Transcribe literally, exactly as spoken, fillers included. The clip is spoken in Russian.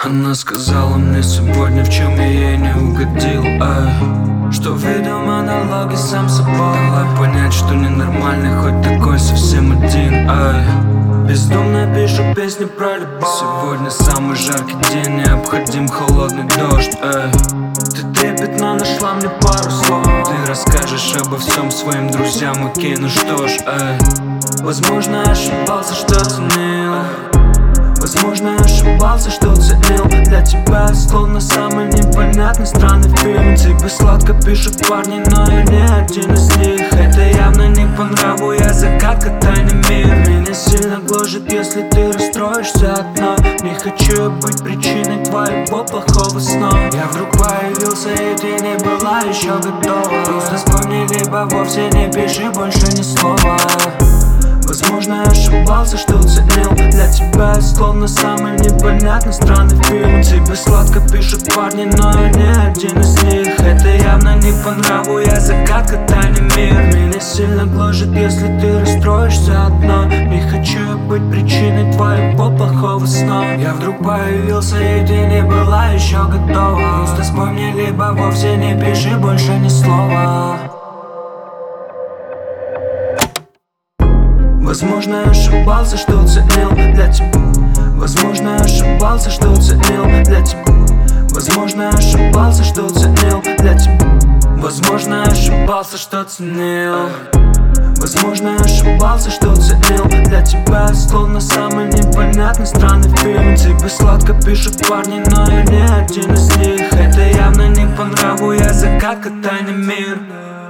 Она сказала мне сегодня, в чем я ей не угодил, эй. Что видел монологи сам собой. Давай понять, что ненормальный, хоть такой совсем один, эй. Бездумно пишу песни про любовь. Сегодня самый жаркий день, необходим холодный дождь, эй. Ты трепетно нашла мне пару слов. Ты расскажешь обо всем своим друзьям, окей, ну что ж, эй. Возможно, ошибался, что ценил. Возможно, ошибался, что ценил. Для тебя словно самый непонятный странный фильм. Тебе сладко пишут парни, но я не один из них. Это явно не по нраву, я загадка, тайный мир. Меня сильно гложет, если ты расстроишься одна. Не хочу быть причиной твоего плохого сна. Я вдруг появился, и ты не была еще готова. Просто вспомни, либо вовсе не пиши больше ни слова. Возможно, ошибался, что ценил. Для тебя словно самый непонятный странный фильм. Тебе сладко пишут парни, но я не один из них. Это явно не по нраву, я загадка, тайный мир. Меня сильно гложет, если ты расстроишься одна. Не хочу быть причиной твоего плохого сна. Я вдруг появился, и ты не была еще готова. Просто вспомни, либо вовсе не пиши больше ни слова. Возможно, ошибался, что ценил для тебя. Возможно, ошибался, что ценил для тебя. Возможно, ошибался, что ценил для тебя. Возможно, ошибался, что ценил. Возможно, ошибался, что ценил. Для тебя словно самый непонятный странный фильм. Тебе сладко пишут парни, но я не один из них. Это явно не по нраву, я загадка, тайный мир.